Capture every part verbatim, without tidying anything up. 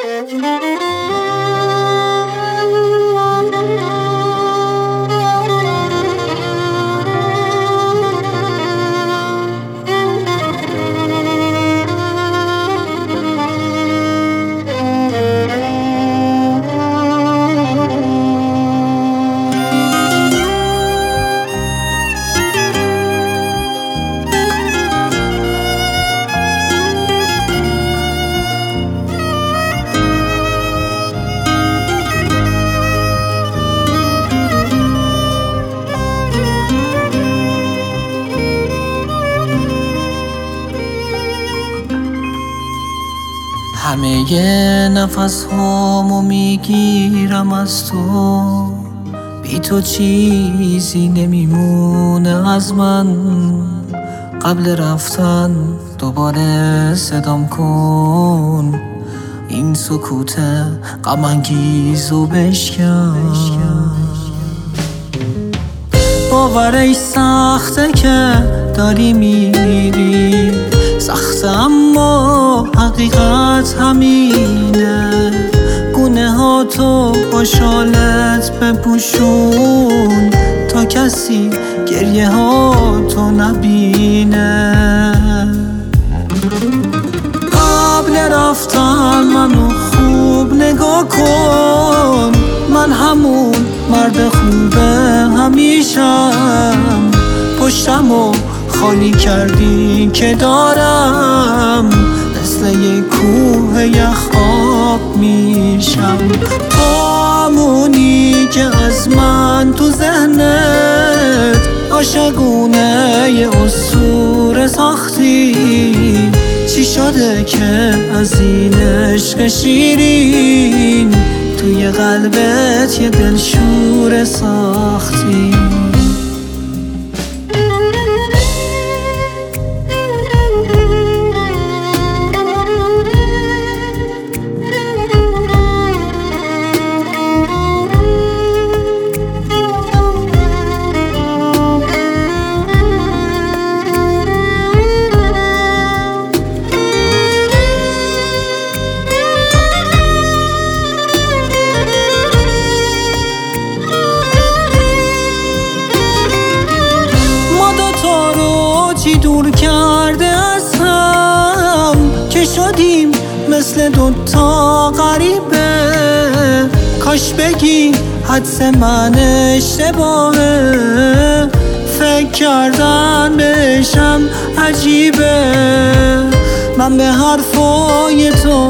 همه ی نفس هامو میگیرم از تو، بی تو چیزی نمیمونه از من. قبل رفتن دوباره صدام کن، این سکوت غم انگیزو بشکن. باورش سخته که داری میری، سخته اما حقیقت همینه. گونه ها تو با شالت بپوشون تا کسی گریه ها تو نبینه. قبل رفتن منو خوب نگاه کن، من همون مرد خوبه همیشم. پشتمو خالی کردی که دارم، مثل یک کوه یخ آب میشم. تو همونی که از من تو ذهنت عاشقونه ی اسطوره ساختی. چی شده که از این عشق شیرین توی قلبت یه دلشوره ساختی؟ چی دور کرده از هم که شدیم مثل دوتا غریبه. کاش بگی حدس من اشتباهه، فکر کردن بهشم عجیبه. من به حرفای تو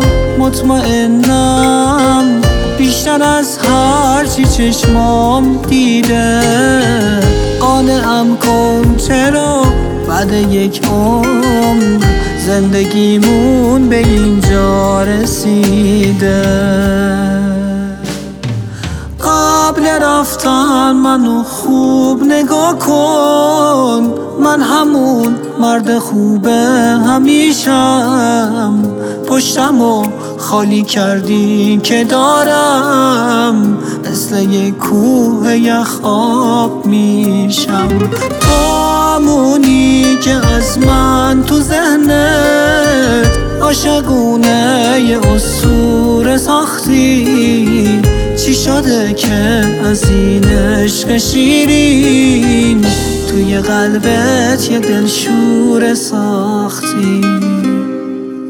مطمئنم بیشتر از هر چی چشمام دیده. قانعم کن چرا بعد یک عمر زندگیمون به اینجا رسیده. قبل رفتن منو خوب نگاه کن، من همون مرد خوبه همیشم. پشتمو خالی کردی که دارم، مثل یک کوه یخ آب میشم. تو همونی که از من تو ذهنت عاشقونه ی اسطوره ساختی. چی شده که از این عشق شیرین توی قلبت یه دلشوره ساختی؟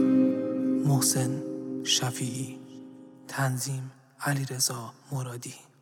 محسن شفیعی، تنظیم علیرضا مرادی.